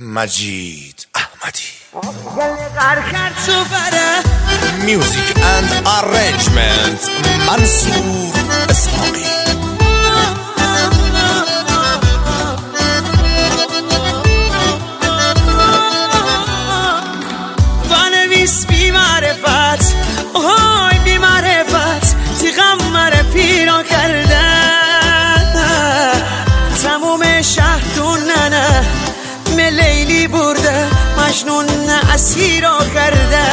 مجید احمدی. میوزیک اند ارنجمنت منصور اسحاقی. بنویس بی معرفت، اوهای بی معرفت، تیغم مره پیرا کرده. تموم شهر نه لیلی برده، مجنون اسیرا کرده.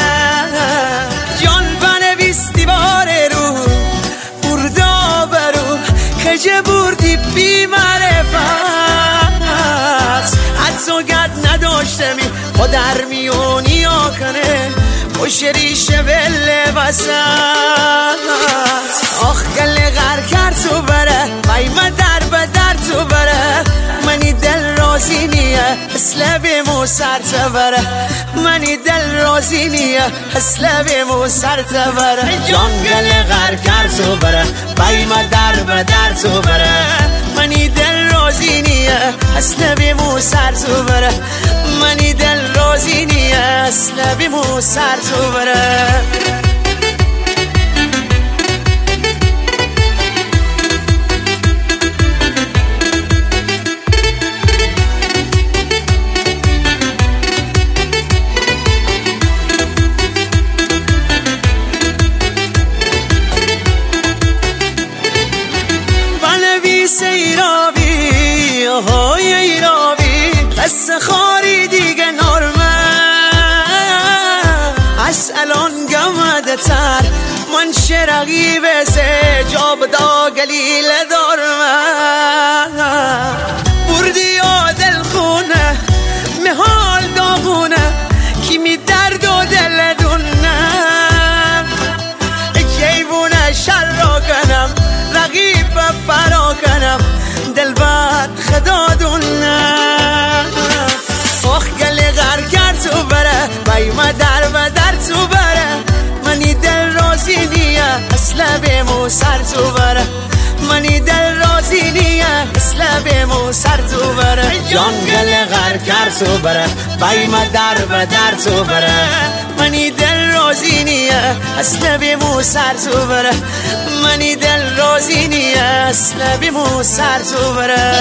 جان بنویس دیوار رو بردا برو، خجه بردی بی معرفت. حتی گد نداشته می با در میونی آکنه پشت ریشه وله وسط. آخ گله غر کرد تو بره، قیمه در به در تو بره. منی دل رازی نیه اصلا بیمو سر تبره. منی دل رازی نیه اصلا بیمو سر تبره. جان گله غر کرد تو بره، قیمه در به در تو بره. منی دل رازی نیه اصلا بیمو سر تو بره. منی دل رازی نیه اصلا بیمو سر تو بره. ایرابی های ایرابی قصه خاری دیگه نرمه. از الان گمده تر من شرقی بسه جا بدا گلیل دارمه. بردی آدل خونه محال داغونه کی می درد و دل دونه. جیبونه شر را کنم رقیب فرا کنم دل بد خدا دونه. آخ گله غر کرد تو بره، قیمه در و در تو بره. منی دل رازی نیه اصلا بیمو سر تو بره. منی دل رازی نیه اصلا بیمو سر تو بره. جان گله غر کرد تو بره، قیمه در و در تو بره. منی دل رازی نیه اصلا بیمو سر تو بره. منی دل رازی نیه اصلا بیمو سر تو بره.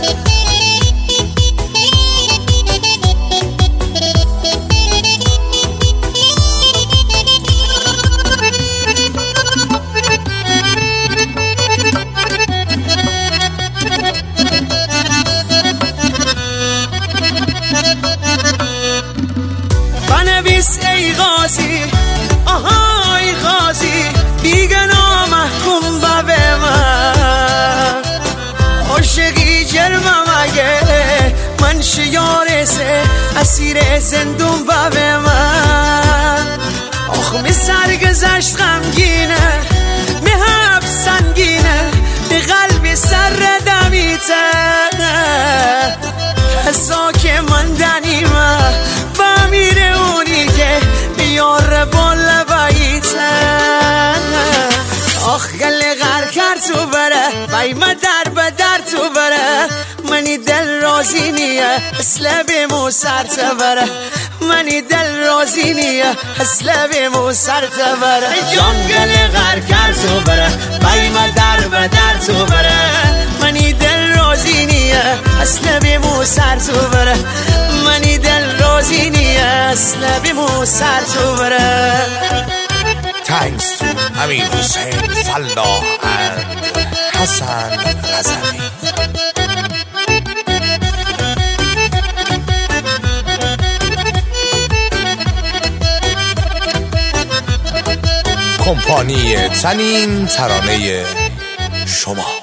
بنویس ای غازی آهای غازی دیگه نامحکوم به من. عاشقی جرمم اگه من شیارسه اسیر زندون به من. آخ می سرگذشت غمگینه می حب سنگینه به قلب سر دمیته. حسا که من دنیمه با میره اونی که بیاره بالا باییته. آخ گله غر کرد تو بره، قیمه در به در تو بره. منی دل رازی نیه اصلا بیمو سر تبره. منی دل رازی نیه اصلا بیمو سر تبره. جان گله غر کرد تو بره، قیمه در به در تو بره. منی دل رازی نیه اصلا بیمو سر تو بره. منی دل رازی نیه اصلا بیمو سر تو بره. Thanks to Amir Hussain Fallah and Hassan Razavi. کمپانی تنین ترانه شما.